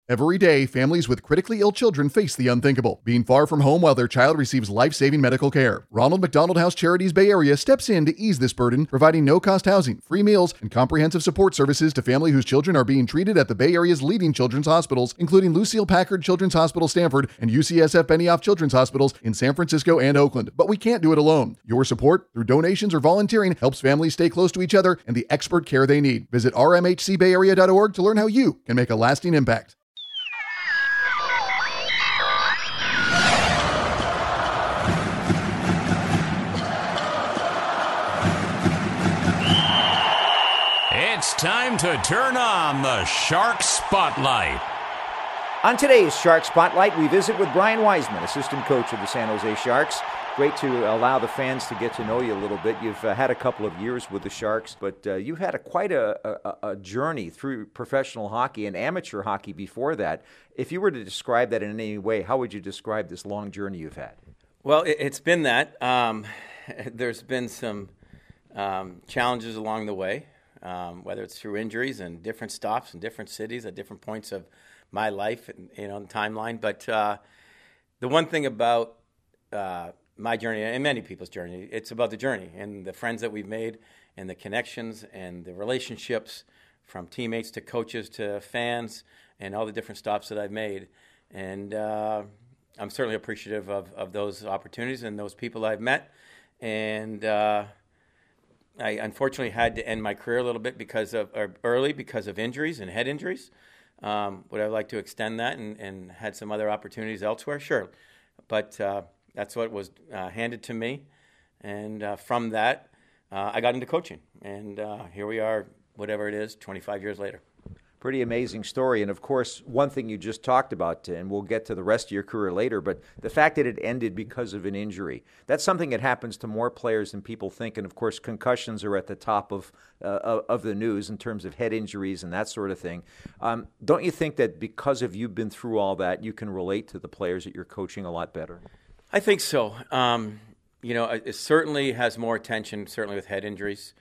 Every day, families with critically ill children face the unthinkable, being far from home while their child receives life-saving medical care. Ronald McDonald House Charities Bay Area steps in to ease this burden, providing no-cost housing, free meals, and comprehensive support services to families whose children are being treated at the Bay Area's leading children's hospitals, including Lucille Packard Children's Hospital Stanford and UCSF Benioff Children's Hospitals in San Francisco and Oakland. But we can't do it alone. Your support, through donations or volunteering, helps families stay close to each other and the expert care they need. Visit rmhcbayarea.org to learn how you can make a lasting impact. It's time to turn on the Shark Spotlight. On today's Shark Spotlight, we visit with Brian Wiseman, assistant coach of the San Jose Sharks. Great to allow the fans to get to know you a little bit. You've had a couple of years with the Sharks, but you've had quite a journey through professional hockey and amateur hockey before that. If you were to describe that in any way, how would you describe this long journey you've had? Well, it's been that. There's been some challenges along the way, whether it's through injuries and different stops in different cities at different points of my life, and the timeline. But the one thing about my journey and many people's journey, it's about the journey and the friends that we've made and the connections and the relationships from teammates to coaches to fans and all the different stops that I've made. And I'm certainly appreciative of those opportunities and those people I've met. And I unfortunately had to end my career a little bit because of injuries and head injuries. Would I like to extend that and had some other opportunities elsewhere? Sure. But that's what was handed to me. And from that, I got into coaching. And here we are, whatever it is, 25 years later. Pretty amazing story. And, of course, one thing you just talked about, and we'll get to the rest of your career later, but the fact that it ended because of an injury, that's something that happens to more players than people think. And, of course, concussions are at the top of the news in terms of head injuries and that sort of thing. Don't you think that because of you've been through all that, you can relate to the players that you're coaching a lot better? I think so. It certainly has more attention, certainly with head injuries,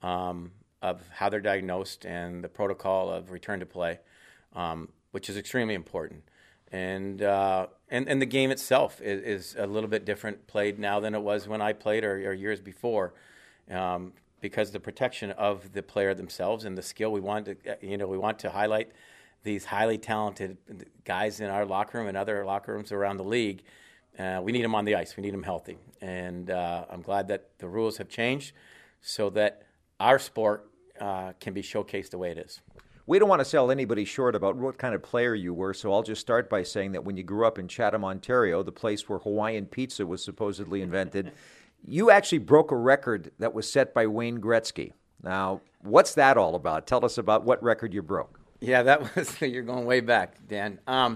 of how they're diagnosed and the protocol of return to play, which is extremely important. And the game itself is a little bit different played now than it was when I played or years before, because of the protection of the player themselves and the skill. We want to highlight these highly talented guys in our locker room and other locker rooms around the league. We need them on the ice. We need them healthy. And I'm glad that the rules have changed so that our sport can be showcased the way it is. We don't want to sell anybody short about what kind of player you were, so I'll just start by saying that when you grew up in Chatham, Ontario, the place where Hawaiian pizza was supposedly invented, you actually broke a record that was set by Wayne Gretzky. Now, what's that all about? Tell us about what record you broke. Yeah, that was, you're going way back, Dan.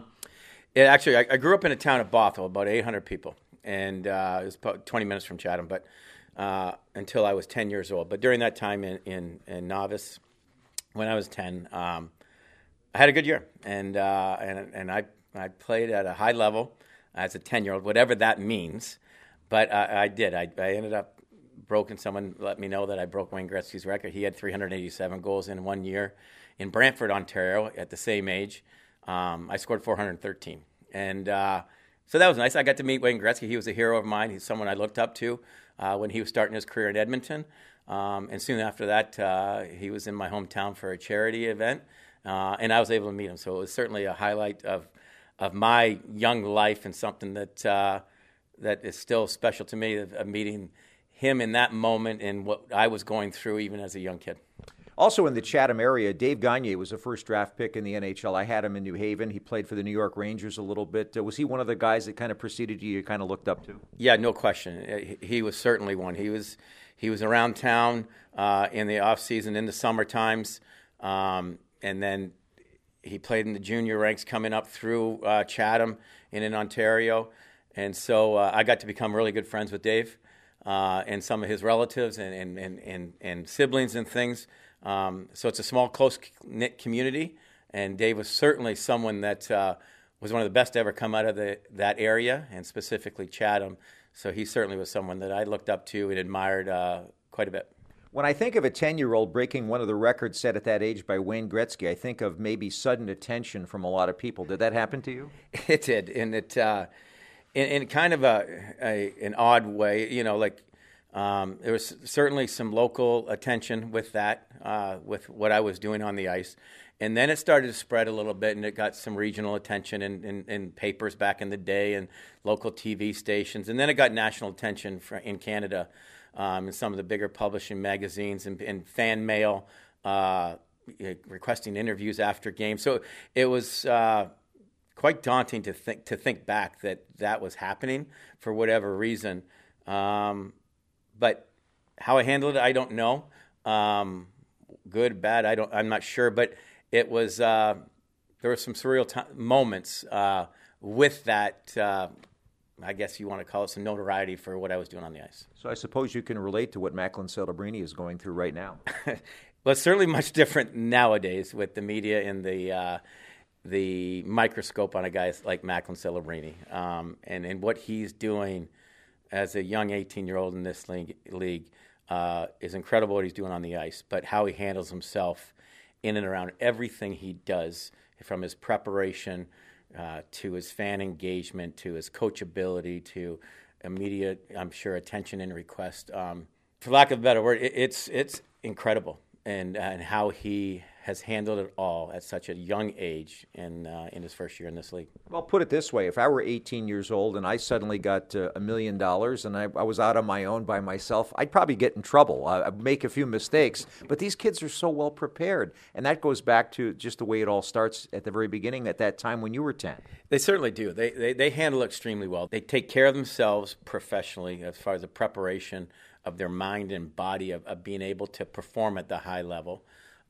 I grew up in a town of Bothell, about 800 people, and it was about 20 minutes from Chatham, but until I was 10 years old. But during that time in novice, when I was 10, I had a good year, and I played at a high level as a 10-year-old, whatever that means. But I did. I ended up broken. Someone let me know that I broke Wayne Gretzky's record. He had 387 goals in 1 year in Brantford, Ontario, at the same age. I scored 413, and so that was nice. I got to meet Wayne Gretzky. He was a hero of mine. He's someone I looked up to when he was starting his career in Edmonton. And soon after that, he was in my hometown for a charity event, and I was able to meet him. So it was certainly a highlight of my young life and something that is still special to me, of meeting him in that moment and what I was going through even as a young kid. Also in the Chatham area, Dave Gagne was a first-draft pick in the NHL. I had him in New Haven. He played for the New York Rangers a little bit. Was he one of the guys that kind of preceded you kind of looked up to? Yeah, no question. He was certainly one. He was around town in the off-season, in the summer times, and then he played in the junior ranks coming up through Chatham and in Ontario. And so I got to become really good friends with Dave and some of his relatives and siblings and things. So it's a small, close-knit community, and Dave was certainly someone that was one of the best to ever come out of that area, and specifically Chatham. So he certainly was someone that I looked up to and admired quite a bit. When I think of a 10-year-old breaking one of the records set at that age by Wayne Gretzky, I think of maybe sudden attention from a lot of people. Did that happen to you? It did, and it in kind of an odd way. There was certainly some local attention with that, with what I was doing on the ice. And then it started to spread a little bit, and it got some regional attention in papers back in the day and local TV stations. And then it got national attention in Canada in some of the bigger publishing magazines and fan mail requesting interviews after games. So it was quite daunting to think back that was happening for whatever reason. But how I handled it, I don't know. Good, bad, I'm not sure. But it was there were some surreal moments with that. I guess you want to call it some notoriety for what I was doing on the ice. So I suppose you can relate to what Macklin Celebrini is going through right now. Well, it's certainly much different nowadays with the media and the microscope on a guy like Macklin Celebrini, and what he's doing as a young 18-year-old in this league is incredible what he's doing on the ice, but how he handles himself in and around everything he does, from his preparation to his fan engagement, to his coachability, to immediate, I'm sure, attention and request. For lack of a better word, it's incredible, and how he has handled it all at such a young age in his first year in this league. Well, put it this way. If I were 18 years old and I suddenly got $1 million and I was out on my own by myself, I'd probably get in trouble. I'd make a few mistakes. But these kids are so well prepared. And that goes back to just the way it all starts at the very beginning, at that time when you were 10. They certainly do. They handle it extremely well. They take care of themselves professionally as far as the preparation of their mind and body of being able to perform at the high level.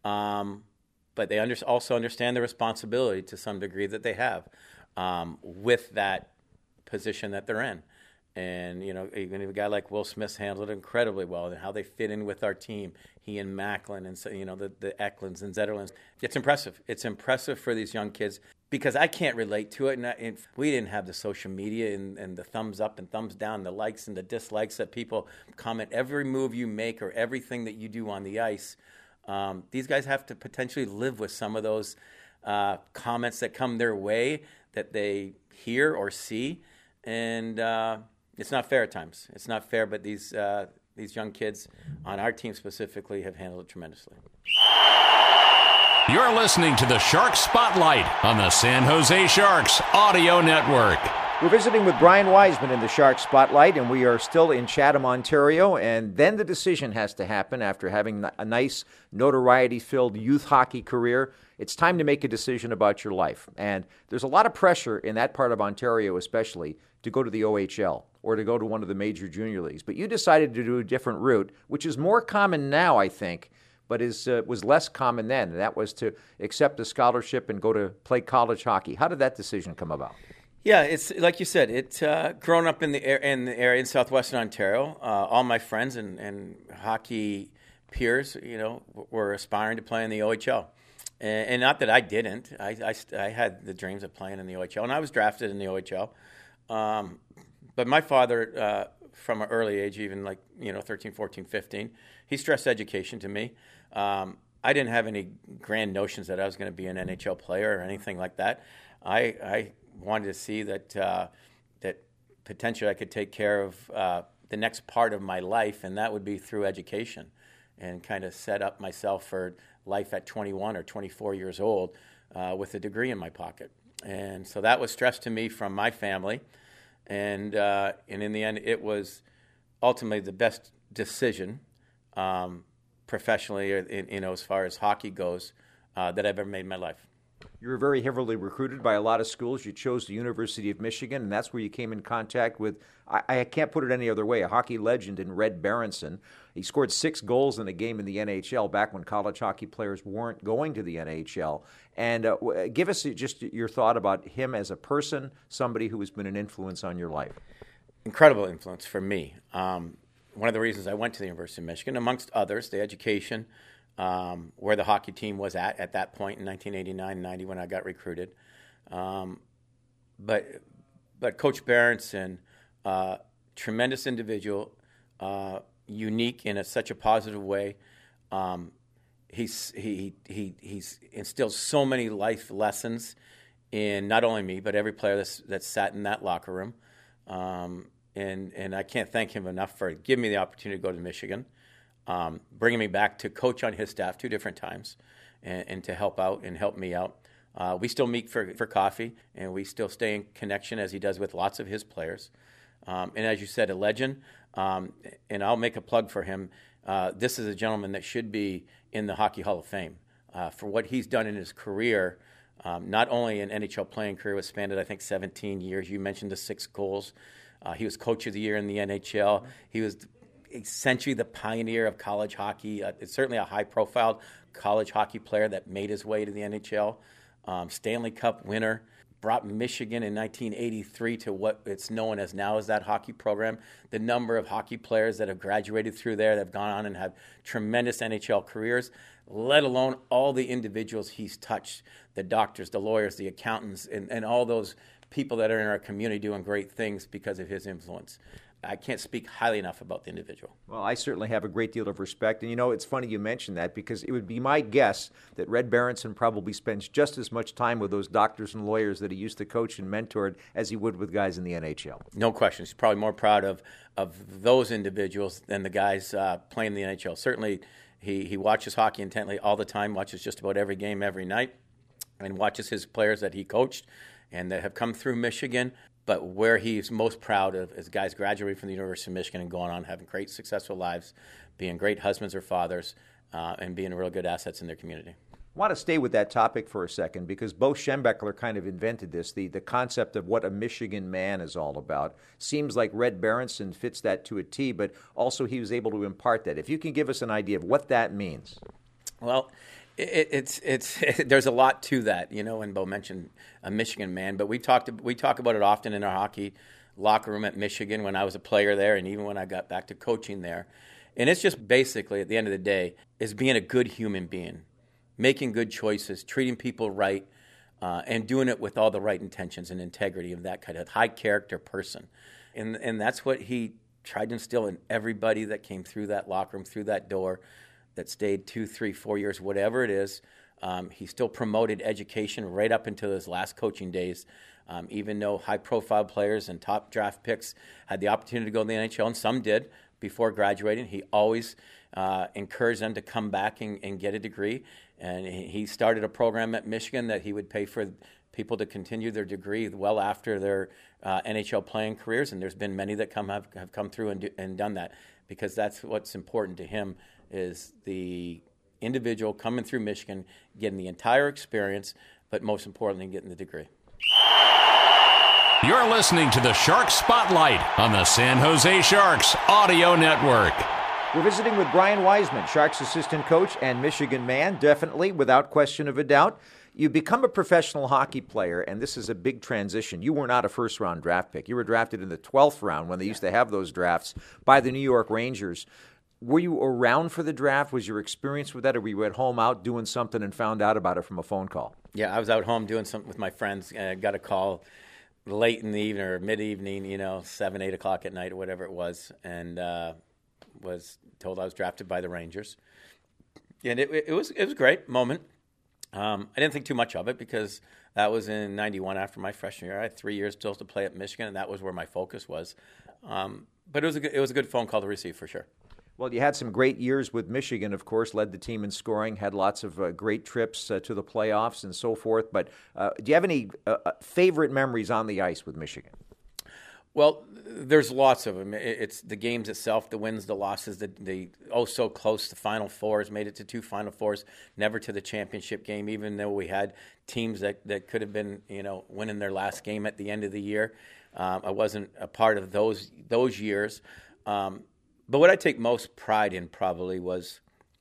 But they also understand the responsibility to some degree that they have with that position that they're in. And, even a guy like Will Smith handled it incredibly well, and how they fit in with our team, he and Macklin and, the Eklunds and Zetterlands. It's impressive. It's impressive for these young kids because I can't relate to it. And we didn't have the social media and the thumbs up and thumbs down, the likes and the dislikes that people comment every move you make or everything that you do on the ice. These guys have to potentially live with some of those comments that come their way that they hear or see, and it's not fair at times. It's not fair, but these young kids on our team specifically have handled it tremendously. You're listening to the Shark Spotlight on the San Jose Sharks Audio Network. We're visiting with Brian Wiseman in the Shark Spotlight, and we are still in Chatham, Ontario. And then the decision has to happen after having a nice, notoriety-filled youth hockey career. It's time to make a decision about your life. And there's a lot of pressure in that part of Ontario especially to go to the OHL or to go to one of the major junior leagues. But you decided to do a different route, which is more common now, I think, but was less common then. And that was to accept a scholarship and go to play college hockey. How did that decision come about? Yeah, it's like you said. It's grown up in the area in southwestern Ontario. All my friends and hockey peers, were aspiring to play in the OHL, and not that I didn't. I had the dreams of playing in the OHL, and I was drafted in the OHL. But my father, from an early age, even 13, 14, 15, he stressed education to me. I didn't have any grand notions that I was going to be an NHL player or anything like that. I wanted to see that that potentially I could take care of the next part of my life, and that would be through education, and kind of set up myself for life at 21 or 24 years old with a degree in my pocket. And so that was stressed to me from my family, and in the end, it was ultimately the best decision professionally, as far as hockey goes, that I've ever made in my life. You were very heavily recruited by a lot of schools. You chose the University of Michigan, and that's where you came in contact with, I can't put it any other way, a hockey legend in Red Berenson. He scored 6 goals in a game in the NHL back when college hockey players weren't going to the NHL. And give us just your thought about him as a person, somebody who has been an influence on your life. Incredible influence for me. One of the reasons I went to the University of Michigan, amongst others, the education, where the hockey team was at that point in 1989-90 when I got recruited. But Coach Berenson, tremendous individual, unique in such a positive way. He's instilled so many life lessons in not only me, but every player that's sat in that locker room. And I can't thank him enough for giving me the opportunity to go to Michigan, bringing me back to coach on his staff 2 different times, and to help out and help me out. We still meet for coffee, and we still stay in connection as he does with lots of his players. And as you said, a legend, and I'll make a plug for him. This is a gentleman that should be in the Hockey Hall of Fame for what he's done in his career, not only an NHL playing career, was spanned, I think, 17 years. You mentioned the 6 goals. He was Coach of the Year in the NHL. He was essentially the pioneer of college hockey. It's certainly a high-profile college hockey player that made his way to the NHL. Stanley Cup winner, brought Michigan in 1983 to what it's known as now as that hockey program. The number of hockey players that have graduated through there that have gone on and have tremendous NHL careers, let alone all the individuals he's touched, the doctors, the lawyers, the accountants, and all those people that are in our community doing great things because of his influence. I can't speak highly enough about the individual. Well, I certainly have a great deal of respect. And, it's funny you mentioned that, because it would be my guess that Red Berenson probably spends just as much time with those doctors and lawyers that he used to coach and mentored as he would with guys in the NHL. No question. He's probably more proud of those individuals than the guys playing in the NHL. Certainly, he watches hockey intently all the time, watches just about every game every night, and watches his players that he coached and that have come through Michigan. But where he's most proud of is guys graduating from the University of Michigan and going on having great, successful lives, being great husbands or fathers, and being real good assets in their community. I want to stay with that topic for a second, because Bo Schembechler kind of invented this, the concept of what a Michigan man is all about. Seems like Red Berenson fits that to a T, but also he was able to impart that. If you can give us an idea of what that means. Well, it's there's a lot to that, and Bo mentioned a Michigan man, but we talk about it often in our hockey locker room at Michigan when I was a player there, and even when I got back to coaching there. And it's just basically, at the end of the day, is being a good human being, making good choices, treating people right, and doing it with all the right intentions and integrity of that kind of high character person. And that's what he tried to instill in everybody that came through that locker room, through that door, that stayed 2, 3, 4 years, whatever it is. He still promoted education right up until his last coaching days, even though high-profile players and top draft picks had the opportunity to go to the NHL, and some did before graduating. He always encouraged them to come back and get a degree. And he started a program at Michigan that he would pay for people to continue their degree well after their NHL playing careers. And there's been many that have come through and done that, because that's what's important to him, is the individual coming through Michigan, getting the entire experience, but most importantly, getting the degree. You're listening to the Shark Spotlight on the San Jose Sharks Audio Network. We're visiting with Brian Wiseman, Sharks assistant coach and Michigan man, definitely, without question of a doubt. You become a professional hockey player, and this is a big transition. You were not a first-round draft pick. You were drafted in the 12th round when they used to have those drafts by the New York Rangers. Were you around for the draft? Was your experience with that, or were you at home out doing something and found out about it from a phone call? Yeah, I was out home doing something with my friends. I got a call late in the evening or mid-evening, 7, 8 o'clock at night or whatever it was, and was told I was drafted by the Rangers. And it was a great moment. I didn't think too much of it, because that was in 91 after my freshman year. I had 3 years still to play at Michigan, and that was where my focus was. But it was a good phone call to receive for sure. Well, you had some great years with Michigan, of course, led the team in scoring, had lots of great trips to the playoffs and so forth. But do you have any favorite memories on the ice with Michigan? Well, there's lots of them. It's the games itself, the wins, the losses, the so close to Final Fours, made it to 2 Final Fours, never to the championship game, even though we had teams that could have been, winning their last game at the end of the year. I wasn't a part of those years. But what I take most pride in probably was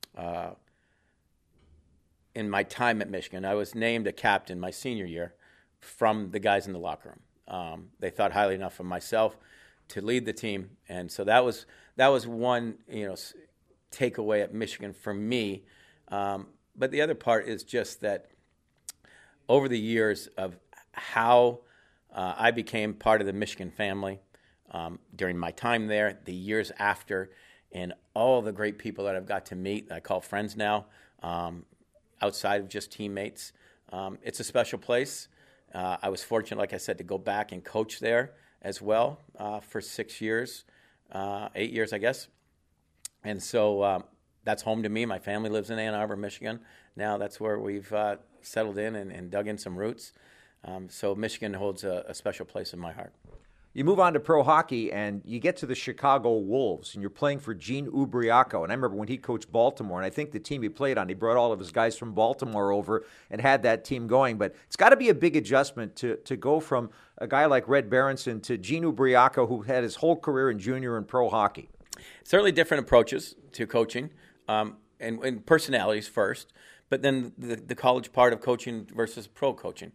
in my time at Michigan. I was named a captain my senior year from the guys in the locker room. They thought highly enough of myself to lead the team, and so that was one takeaway at Michigan for me. But the other part is just that over the years of how I became part of the Michigan family. During my time there, the years after, and all the great people that I've got to meet, I call friends now, outside of just teammates. It's a special place. I was fortunate, like I said, to go back and coach there as well for 6 years, 8 years, I guess. And so that's home to me. My family lives in Ann Arbor, Michigan. Now that's where we've settled in and dug in some roots. So Michigan holds a special place in my heart. You move on to pro hockey, and you get to the Chicago Wolves, and you're playing for Gene Ubriaco. And I remember when he coached Baltimore, and I think the team he played on, he brought all of his guys from Baltimore over and had that team going. But it's got to be a big adjustment to go from a guy like Red Berenson to Gene Ubriaco, who had his whole career in junior and pro hockey. Certainly different approaches to coaching, and personalities first, but then the college part of coaching versus pro coaching.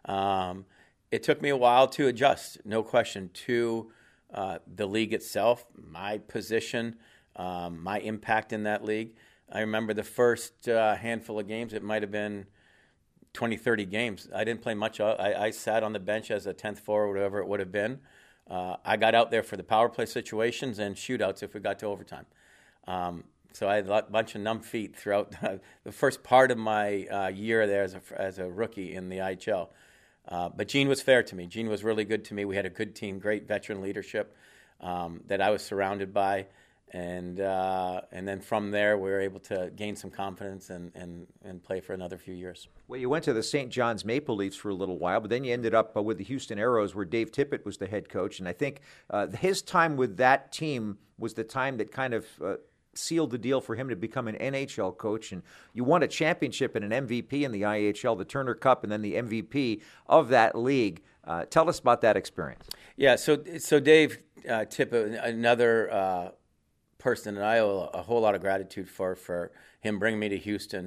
It took me a while to adjust, no question, to the league itself, my position, my impact in that league. I remember the first handful of games, it might have been 20, 30 games. I didn't play much. I sat on the bench as a 10th forward, whatever it would have been. I got out there for the power play situations and shootouts if we got to overtime. So I had a bunch of numb feet throughout the first part of my year there as a rookie in the IHL. But Gene was fair to me. Gene was really good to me. We had a good team, great veteran leadership that I was surrounded by. And then from there, we were able to gain some confidence and play for another few years. Well, you went to the St. John's Maple Leafs for a little while, but then you ended up with the Houston Aeros, where Dave Tippett was the head coach. And I think his time with that team was the time that kind of sealed the deal for him to become an NHL coach. And you won a championship and an MVP in the IHL, the Turner Cup, and then the MVP of that league. Tell us about that experience. Yeah, so Dave Tippett, another person that I owe a whole lot of gratitude for him bringing me to Houston.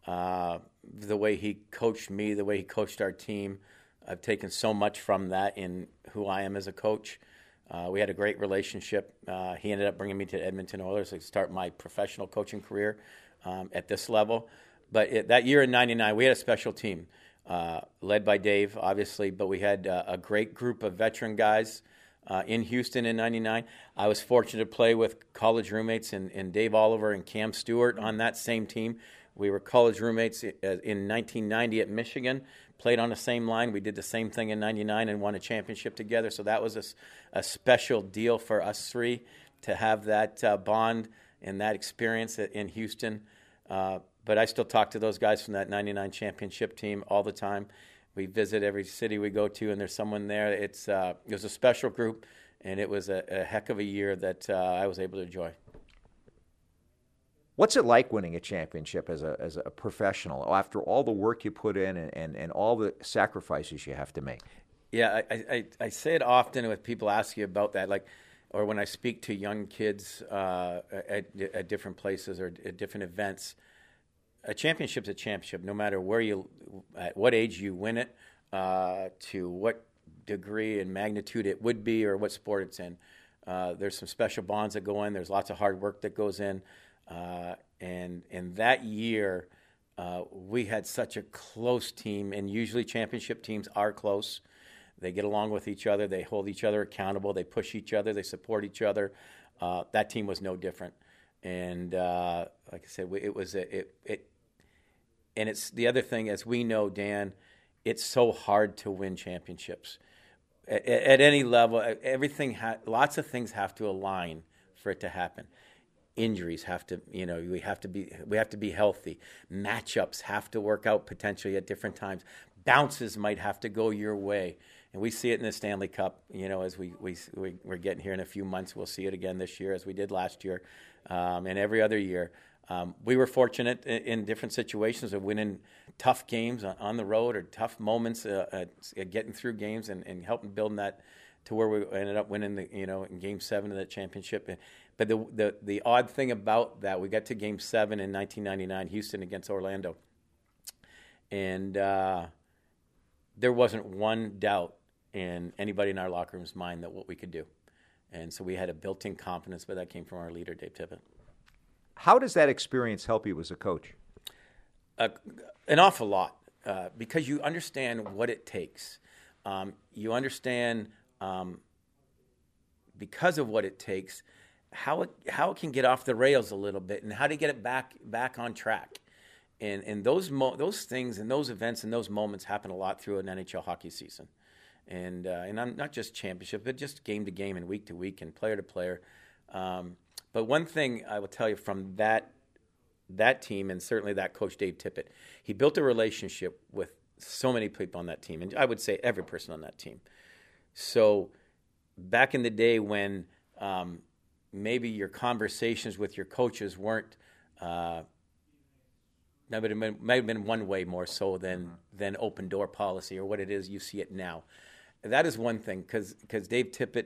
The way he coached me, the way he coached our team, I've taken so much from that in who I am as a coach. We had a great relationship. He ended up bringing me to Edmonton Oilers to start my professional coaching career at this level. But that year in '99, we had a special team led by Dave, obviously, but we had a great group of veteran guys in Houston in '99. I was fortunate to play with college roommates in Dave Oliver and Cam Stewart on that same team. We were college roommates in 1990 at Michigan, played on the same line. We did the same thing in '99 and won a championship together. So that was a special deal for us three to have that bond and that experience in Houston. But I still talk to those guys from that '99 championship team all the time. We visit every city we go to, and there's someone there. It was a special group, and it was a heck of a year that I was able to enjoy. What's it like winning a championship as a professional after all the work you put in and all the sacrifices you have to make? Yeah, I say it often when people ask you about that, or when I speak to young kids at different places or at different events. A championship's a championship, no matter at what age you win it, to what degree and magnitude it would be, or what sport it's in. There's some special bonds that go in. There's lots of hard work that goes in. And that year, we had such a close team, and usually championship teams are close. They get along with each other. They hold each other accountable. They push each other. They support each other. That team was no different. And like I said, and it's the other thing, as we know, Dan, it's so hard to win championships at any level. Lots of things have to align for it to happen. Injuries have to, we have to be healthy. Matchups have to work out potentially at different times. Bounces might have to go your way. And we see it in the Stanley Cup, as we're getting here in a few months. We'll see it again this year as we did last year, and every other year. We were fortunate in different situations of winning tough games on the road, or tough moments, getting through games and helping building that to where we ended up winning in Game 7 of that championship. But the odd thing about that, we got to Game 7 in 1999, Houston against Orlando, and there wasn't one doubt in anybody in our locker room's mind that what we could do. And so we had a built-in confidence, but that came from our leader, Dave Tippett. How does that experience help you as a coach? An awful lot, because you understand what it takes. You understand, because of what it takes, how it can get off the rails a little bit and how to get it back on track. And those things and those events and those moments happen a lot through an NHL hockey season. And I'm not just championship, but just game to game and week to week and player to player. But one thing I will tell you from that team, and certainly that coach Dave Tippett, he built a relationship with so many people on that team, and I would say every person on that team. So back in the day when maybe your conversations with your coaches weren't, might have been one way more so than open door policy or what it is you see it now. That is one thing, because Dave Tippett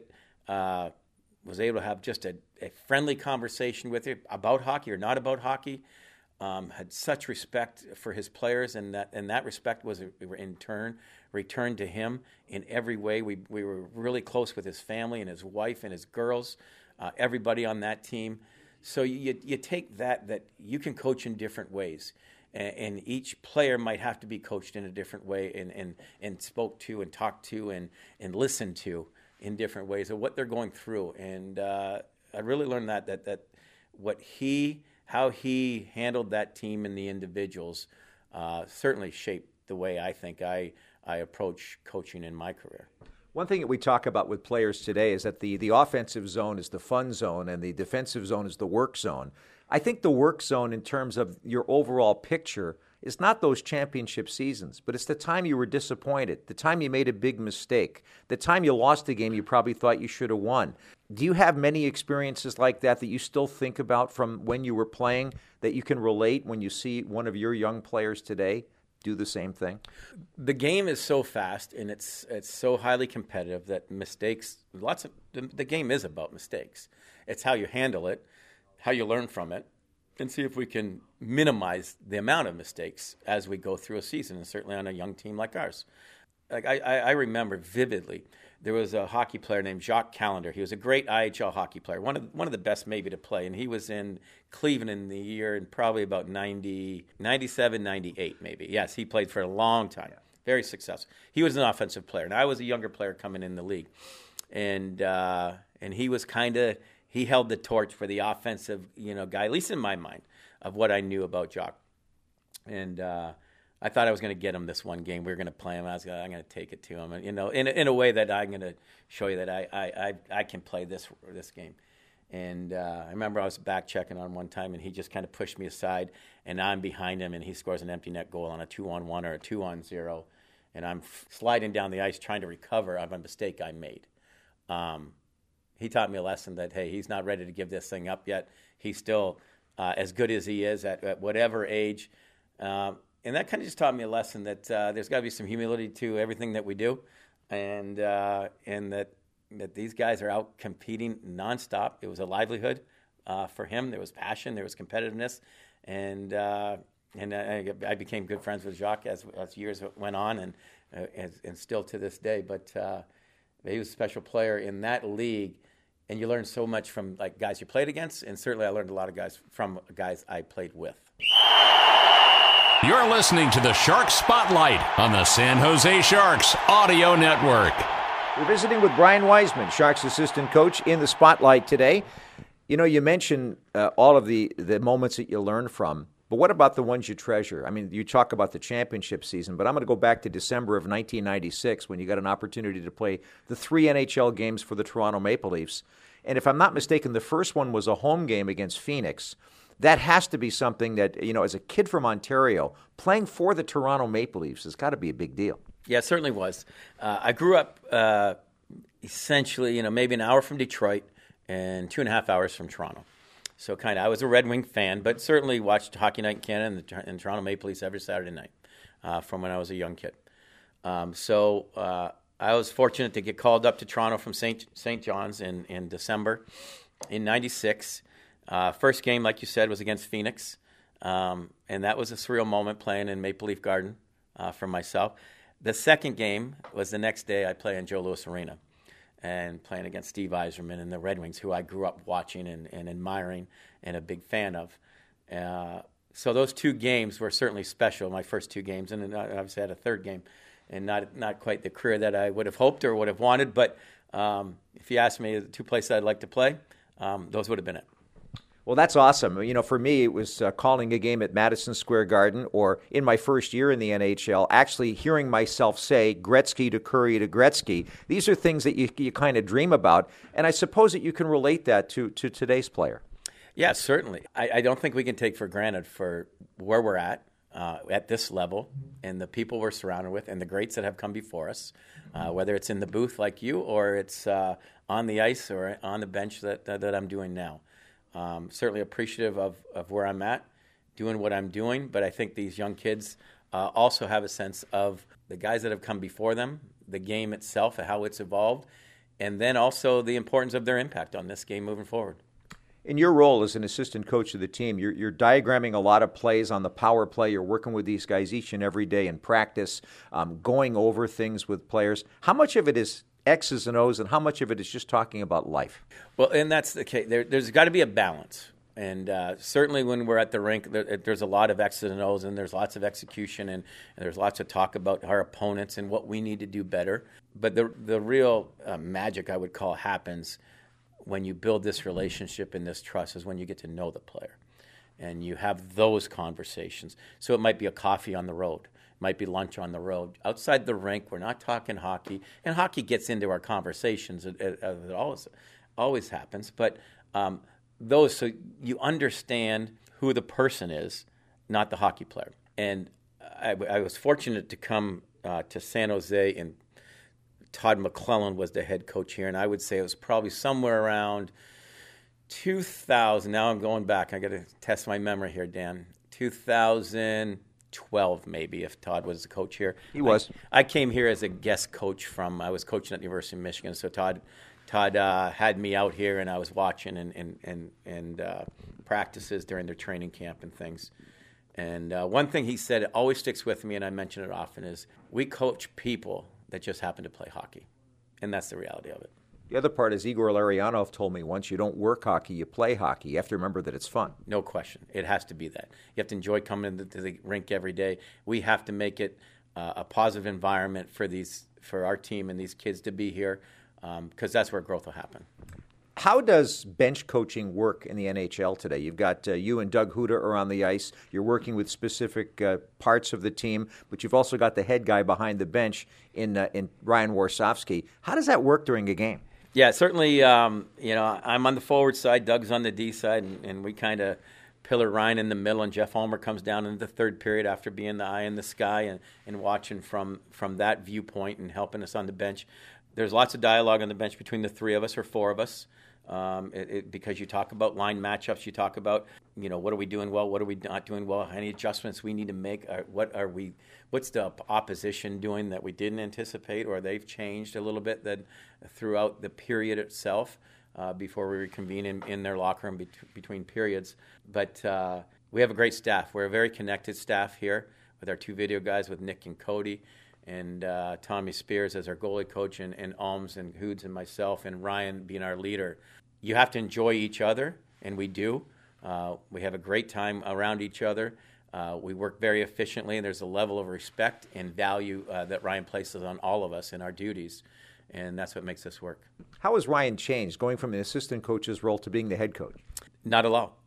was able to have just a friendly conversation with you about hockey or not about hockey, had such respect for his players, and that respect was in turn returned to him in every way. We were really close with his family and his wife and his girls, everybody on that team. So you take that you can coach in different ways. And each player might have to be coached in a different way and spoke to and talked to and listened to in different ways of what they're going through. And I really learned that how he handled that team and the individuals certainly shaped the way I think I approach coaching in my career. One thing that we talk about with players today is that the offensive zone is the fun zone and the defensive zone is the work zone. I think the work zone in terms of your overall picture is not those championship seasons, but it's the time you were disappointed, the time you made a big mistake, the time you lost a game you probably thought you should have won. Do you have many experiences like that you still think about from when you were playing that you can relate when you see one of your young players today do the same thing? The game is so fast and it's so highly competitive that mistakes, the game is about mistakes. It's how you handle it, how you learn from it, and see if we can minimize the amount of mistakes as we go through a season, and certainly on a young team like ours. Like I remember vividly, there was a hockey player named Jacques Callender. He was a great IHL hockey player, one of the best maybe to play, and he was in Cleveland in the year in probably about 97, 98 maybe. Yes, he played for a long time, very successful. He was an offensive player, and I was a younger player coming in the league, and he was he held the torch for the offensive, guy, at least in my mind, of what I knew about Jacques. And I thought I was going to get him this one game. We were going to play him. I'm going to take it to him, and, in a way that I'm going to show you that I can play this game. And I remember I was back checking on one time, and he just kind of pushed me aside, and I'm behind him, and he scores an empty net goal on a 2-on-1 or a 2-on-0, and I'm sliding down the ice trying to recover of a mistake I made. He taught me a lesson that, hey, he's not ready to give this thing up yet. He's still as good as he is at whatever age. And that kind of just taught me a lesson that there's got to be some humility to everything that we do, and that these guys are out competing nonstop. It was a livelihood for him. There was passion. There was competitiveness. And I became good friends with Jacques as years went on and still to this day. But he was a special player in that league. And you learn so much from guys you played against, and certainly I learned a lot of guys from guys I played with. You're listening to the Shark Spotlight on the San Jose Sharks Audio Network. We're visiting with Brian Wiseman, Sharks assistant coach, in the Spotlight today. You mentioned all of the moments that you learned from, but what about the ones you treasure? I mean, you talk about the championship season, but I'm going to go back to December of 1996 when you got an opportunity to play the 3 NHL games for the Toronto Maple Leafs. And if I'm not mistaken, the first one was a home game against Phoenix. That has to be something that, as a kid from Ontario, playing for the Toronto Maple Leafs has got to be a big deal. Yeah, it certainly was. I grew up essentially, maybe an hour from Detroit and 2.5 hours from Toronto. So I was a Red Wing fan, but certainly watched Hockey Night in Canada and Toronto Maple Leafs every Saturday night from when I was a young kid. So I was fortunate to get called up to Toronto from St. John's in December in 96. First game, like you said, was against Phoenix, and that was a surreal moment playing in Maple Leaf Garden for myself. The second game was the next day. I played in Joe Louis Arena and playing against Steve Yzerman and the Red Wings, who I grew up watching and admiring and a big fan of. So those 2 games were certainly special, my first 2 games, and then I obviously had a third game, and not quite the career that I would have hoped or would have wanted. But if you ask me the 2 places I'd like to play, those would have been it. Well, that's awesome. You know, for me, it was calling a game at Madison Square Garden, or in my first year in the NHL, actually hearing myself say Gretzky to Curry to Gretzky. These are things that you kind of dream about, and I suppose that you can relate that to today's player. Yeah, certainly. I don't think we can take for granted for where we're at this level, and the people we're surrounded with, and the greats that have come before us, whether it's in the booth like you, or it's on the ice or on the bench that I'm doing now. Certainly appreciative of where I'm at, doing what I'm doing, but I think these young kids also have a sense of the guys that have come before them, the game itself, and how it's evolved, and then also the importance of their impact on this game moving forward. In your role as an assistant coach of the team, you're diagramming a lot of plays on the power play. You're working with these guys each and every day in practice, going over things with players. How much of it is X's and O's, and how much of it is just talking about life? Well, and that's the case. There's got to be a balance. And certainly when we're at the rink, there's a lot of X's and O's, and there's lots of execution, and there's lots of talk about our opponents and what we need to do better. But the real magic, I would call, happens when you build this relationship and this trust, is when you get to know the player. And you have those conversations. So it might be a coffee on the road. Might be lunch on the road. Outside the rink, we're not talking hockey. And hockey gets into our conversations. It always happens. But so you understand who the person is, not the hockey player. And I was fortunate to come to San Jose, and Todd McClellan was the head coach here. And I would say it was probably somewhere around 2000. Now I'm going back. I got to test my memory here, Dan. 2012, maybe, if Todd was the coach here. He was. I came here as a guest coach I was coaching at the University of Michigan, so Todd had me out here, and I was watching and practices during their training camp and things. And one thing he said, it always sticks with me, and I mention it often, is we coach people that just happen to play hockey, and that's the reality of it. The other part is Igor Larionov told me once, you don't work hockey, you play hockey. You have to remember that it's fun. No question. It has to be that. You have to enjoy coming to the rink every day. We have to make it a positive environment for our team and these kids to be here, because that's where growth will happen. How does bench coaching work in the NHL today? You've got you and Doug Huda are on the ice. You're working with specific parts of the team, but you've also got the head guy behind the bench in Ryan Warsofsky. How does that work during a game? Yeah, certainly, I'm on the forward side, Doug's on the D side, and we kind of pillar Ryan in the middle, and Jeff Ulmer comes down in the third period after being the eye in the sky and watching from that viewpoint and helping us on the bench. There's lots of dialogue on the bench between the three of us or four of us, because you talk about line matchups, you talk about, what are we doing well, what are we not doing well, any adjustments we need to make, what's the opposition doing that we didn't anticipate, or they've changed a little bit throughout the period itself before we reconvene in their locker room between periods. But we have a great staff. We're a very connected staff here with our two video guys, with Nick and Cody, and Tommy Spears as our goalie coach, and Alms and Hoods and myself, and Ryan being our leader. You have to enjoy each other, and we do. We have a great time around each other. We work very efficiently, and there's a level of respect and value that Ryan places on all of us in our duties, and that's what makes this work. How has Ryan changed, going from an assistant coach's role to being the head coach? Not at all.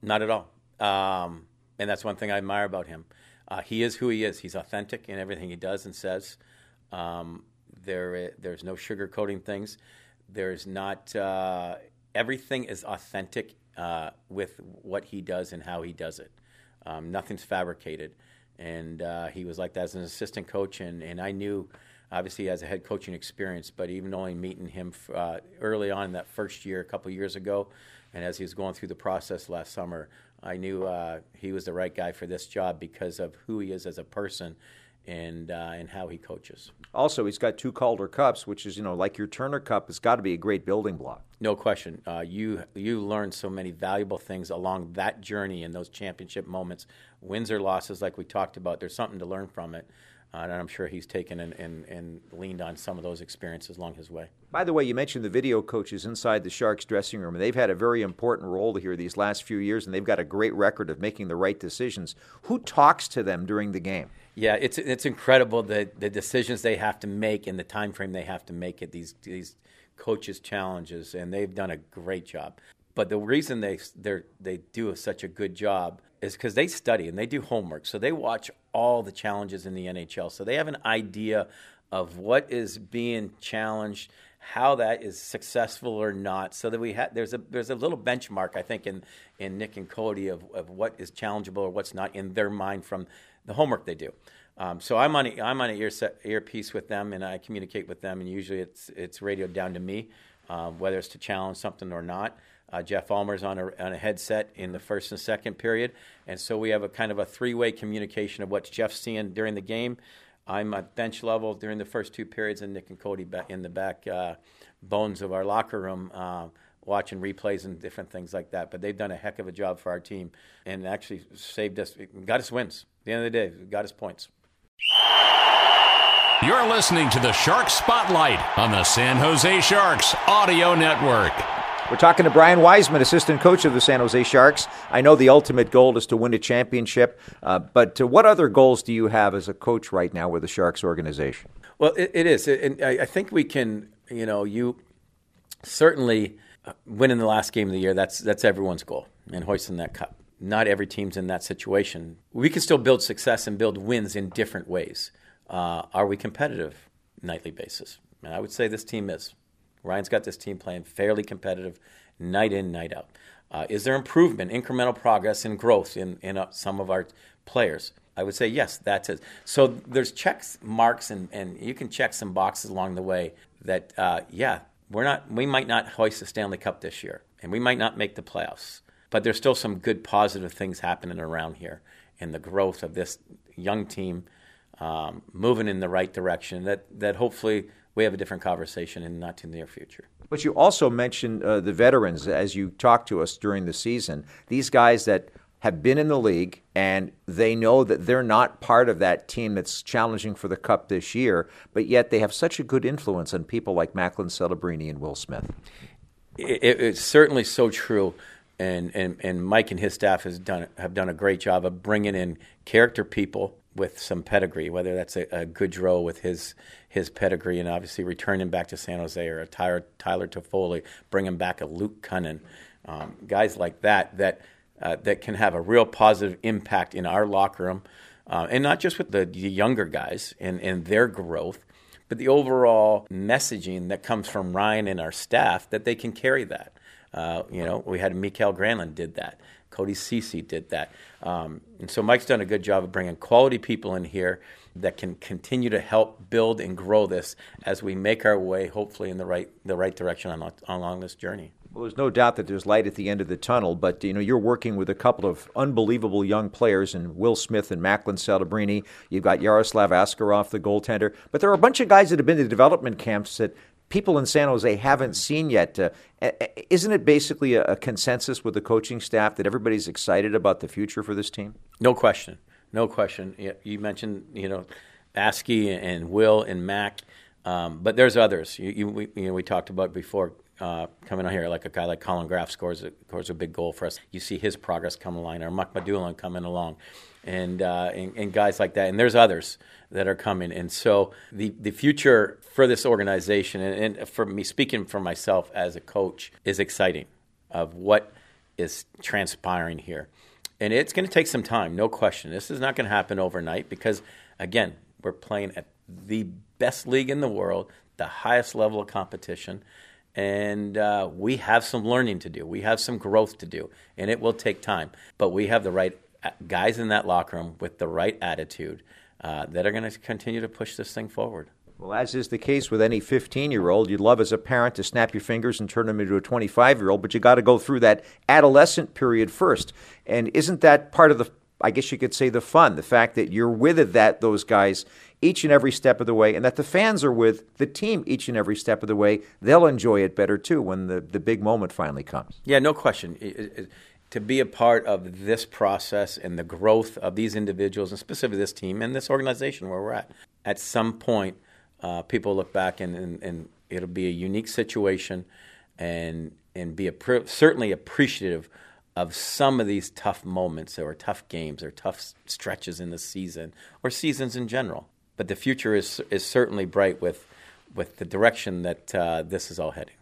And that's one thing I admire about him. He is who he is. He's authentic in everything he does and says. There's no sugarcoating things. There's not everything is authentic with what he does and how he does it. Nothing's fabricated. And he was like that as an assistant coach, and I knew, obviously, he has a head coaching experience, but even only meeting him early on in that first year, a couple of years ago, and as he was going through the process last summer, I knew he was the right guy for this job because of who he is as a person and how he coaches. Also, he's got 2 Calder Cups, which is, like your Turner Cup, has got to be a great building block. No question. You learn so many valuable things along that journey in those championship moments. Wins or losses, like we talked about, there's something to learn from it. And I'm sure he's taken and leaned on some of those experiences along his way. By the way, you mentioned the video coaches inside the Sharks dressing room, and they've had a very important role here these last few years, and they've got a great record of making the right decisions. Who talks to them during the game? Yeah, it's incredible the decisions they have to make and the time frame they have to make it, these coaches' challenges, and they've done a great job. But the reason they do such a good job is because they study and they do homework. So they watch all the challenges in the NHL. So they have an idea of what is being challenged, how that is successful or not. So that there's a little benchmark, I think, in Nick and Cody of what is challengeable or what's not in their mind from the homework they do. So I'm on an earpiece with them, and I communicate with them, and usually it's radioed down to me, whether it's to challenge something or not. Jeff Almer's on a headset in the first and second period, and so we have a kind of a three-way communication of what Jeff's seeing during the game. I'm at bench level during the first two periods, and Nick and Cody back in the back bones of our locker room watching replays and different things like that. But they've done a heck of a job for our team and actually got us wins. At the end of the day, got us points. You're listening to the Shark Spotlight on the San Jose Sharks Audio Network. We're talking to Brian Wiseman, assistant coach of the San Jose Sharks. I know the ultimate goal is to win a championship, but what other goals do you have as a coach right now with the Sharks organization? Well, it is. And I think we can, you certainly winning the last game of the year, that's everyone's goal, and hoisting that cup. Not every team's in that situation. We can still build success and build wins in different ways. Are we competitive nightly basis? And I would say this team is. Ryan's got this team playing fairly competitive night in, night out. Is there improvement, incremental progress, and growth in some of our players? I would say yes, that's it. So there's checks, marks, and you can check some boxes along the way that, we might not hoist the Stanley Cup this year, and we might not make the playoffs. But there's still some good positive things happening around here in the growth of this young team moving in the right direction that hopefully we have a different conversation in not too near future. But you also mentioned the veterans as you talked to us during the season. These guys that have been in the league and they know that they're not part of that team that's challenging for the Cup this year, but yet they have such a good influence on people like Macklin Celebrini and Will Smith. It's certainly so true. And Mike and his staff have done a great job of bringing in character people with some pedigree, whether that's a Goodrow with his pedigree, and obviously returning back to San Jose, or a Tyler Toffoli, bringing back a Luke Cunnin, guys like that can have a real positive impact in our locker room, and not just with the younger guys and their growth, but the overall messaging that comes from Ryan and our staff, that they can carry that. We had Mikael Granlund did that. Cody Ceci did that. And so Mike's done a good job of bringing quality people in here that can continue to help build and grow this as we make our way, hopefully, in the right direction along this journey. Well, there's no doubt that there's light at the end of the tunnel, but you're working with a couple of unbelievable young players in Will Smith and Macklin Celebrini. You've got Yaroslav Askarov, the goaltender. But there are a bunch of guys that have been to development camps that people in San Jose haven't seen yet. Isn't it basically a consensus with the coaching staff that everybody's excited about the future for this team? No question. You mentioned, Askey and Will and Mac, but there's others. We talked about before coming on here, like a guy like Colin Graff scores a big goal for us. You see his progress come along, or Muck Madulan coming along, and guys like that. And there's others that are coming. And so the future for this organization, and for me, speaking for myself as a coach, is exciting of what is transpiring here. And it's going to take some time, no question. This is not going to happen overnight because, again, we're playing at the best league in the world, the highest level of competition, and we have some learning to do. We have some growth to do, and it will take time. But we have the right guys in that locker room with the right attitude that are going to continue to push this thing forward. Well, as is the case with any 15-year-old, you'd love as a parent to snap your fingers and turn them into a 25-year-old, but you got to go through that adolescent period first. And isn't that part of the, I guess you could say, the fun, the fact that you're with those guys each and every step of the way, and that the fans are with the team each and every step of the way? They'll enjoy it better, too, when the big moment finally comes. Yeah, no question. To be a part of this process and the growth of these individuals, and specifically this team and this organization where we're at some point, people look back and it'll be a unique situation, and be certainly appreciative of some of these tough moments or tough games or tough stretches in the season or seasons in general. But the future is certainly bright with the direction that this is all heading.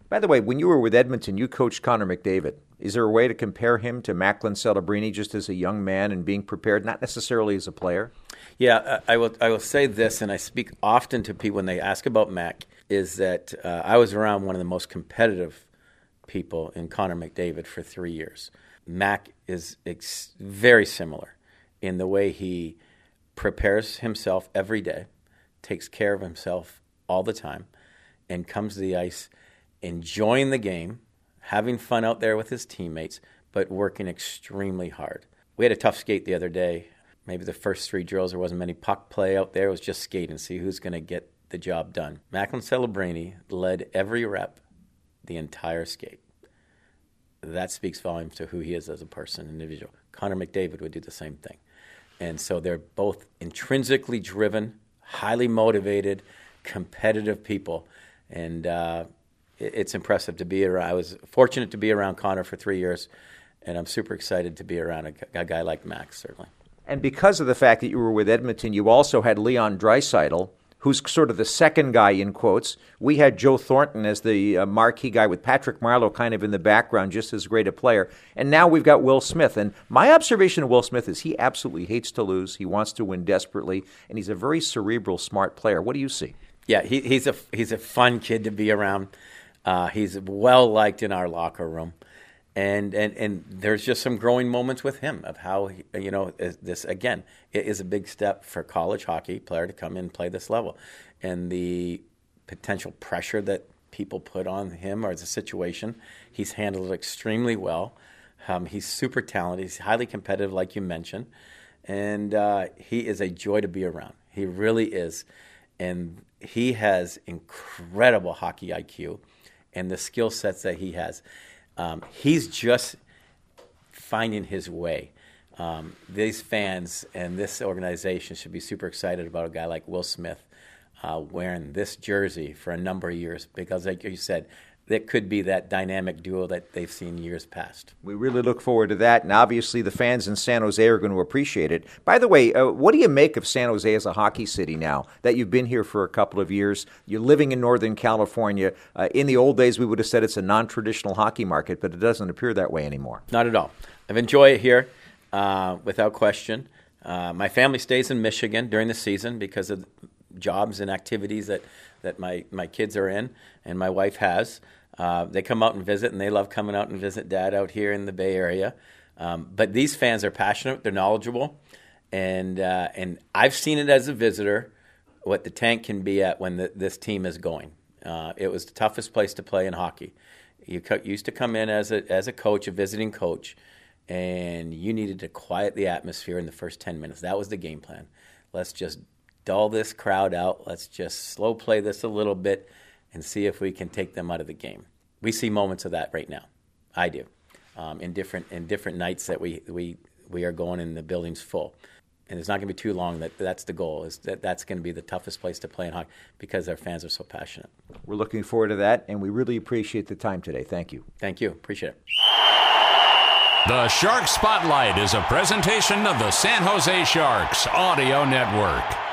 By the way, when you were with Edmonton, you coached Connor McDavid. Is there a way to compare him to Macklin Celebrini just as a young man and being prepared, not necessarily as a player? Yeah, I will say this, and I speak often to people when they ask about Mac, is that I was around one of the most competitive people in Connor McDavid for 3 years. Mac is very similar in the way he prepares himself every day, takes care of himself all the time, and comes to the ice enjoying the game, having fun out there with his teammates, but working extremely hard. We had a tough skate the other day. Maybe the first 3 drills, there wasn't many puck play out there. It was just skate and see who's going to get the job done. Macklin Celebrini led every rep the entire skate. That speaks volumes to who he is as a person, individual. Connor McDavid would do the same thing. And so they're both intrinsically driven, highly motivated, competitive people. And it's impressive to be around. I was fortunate to be around Connor for 3 years, and I'm super excited to be around a guy like Max, certainly. And because of the fact that you were with Edmonton, you also had Leon Draisaitl, who's sort of the second guy in quotes. We had Joe Thornton as the marquee guy with Patrick Marleau kind of in the background, just as great a player. And now we've got Will Smith. And my observation of Will Smith is he absolutely hates to lose. He wants to win desperately. And he's a very cerebral, smart player. What do you see? Yeah, he's a fun kid to be around. He's well-liked in our locker room. And there's just some growing moments with him of how, this, again, it is a big step for college hockey player to come in and play this level. And the potential pressure that people put on him or the situation, he's handled it extremely well. He's super talented. He's highly competitive, like you mentioned. And he is a joy to be around. He really is. And he has incredible hockey IQ and the skill sets that he has. He's just finding his way. These fans and this organization should be super excited about a guy like Will Smith wearing this jersey for a number of years because, like you said, that could be that dynamic duo that they've seen years past. We really look forward to that, and obviously the fans in San Jose are going to appreciate it. By the way, what do you make of San Jose as a hockey city now that you've been here for a couple of years? You're living in Northern California. In the old days, we would have said it's a non-traditional hockey market, but it doesn't appear that way anymore. Not at all. I've enjoyed it here without question. My family stays in Michigan during the season because of jobs and activities that my kids are in and my wife has. They come out and visit, and they love coming out and visit Dad out here in the Bay Area. But these fans are passionate, they're knowledgeable, and I've seen it as a visitor what the tank can be at when this team is going. It was the toughest place to play in hockey. You used to come in as a coach, a visiting coach, and you needed to quiet the atmosphere in the first 10 minutes. That was the game plan. Let's just dull this crowd out. Let's just slow play this a little bit and see if we can take them out of the game. We see moments of that right now. I do. In different nights that we are going and the building's full. And it's not going to be too long that's the goal, is that's going to be the toughest place to play in hockey because our fans are so passionate. We're looking forward to that, and we really appreciate the time today. Thank you. Thank you. Appreciate it. The Shark Spotlight is a presentation of the San Jose Sharks Audio Network.